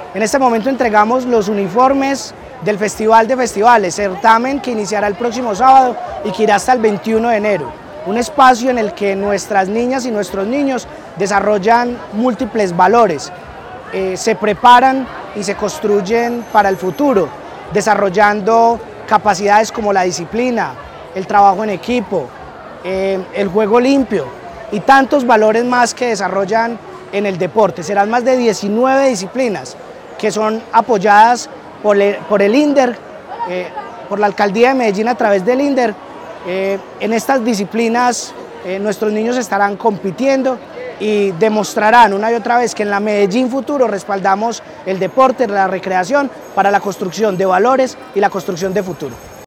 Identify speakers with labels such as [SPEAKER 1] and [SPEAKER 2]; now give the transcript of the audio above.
[SPEAKER 1] En este momento entregamos los uniformes del Festival de Festivales, certamen que iniciará el próximo sábado y que irá hasta el 21 de enero. Un espacio en el que nuestras niñas y nuestros niños desarrollan múltiples valores, se preparan y se construyen para el futuro, desarrollando capacidades como la disciplina, el trabajo en equipo, el juego limpio y tantos valores más que desarrollan en el deporte. Serán más de 19 disciplinas que son apoyadas por el INDER, por la Alcaldía de Medellín a través del INDER. En estas disciplinas nuestros niños estarán compitiendo y demostrarán una y otra vez que en la Medellín Futuro respaldamos el deporte, la recreación para la construcción de valores y la construcción de futuro.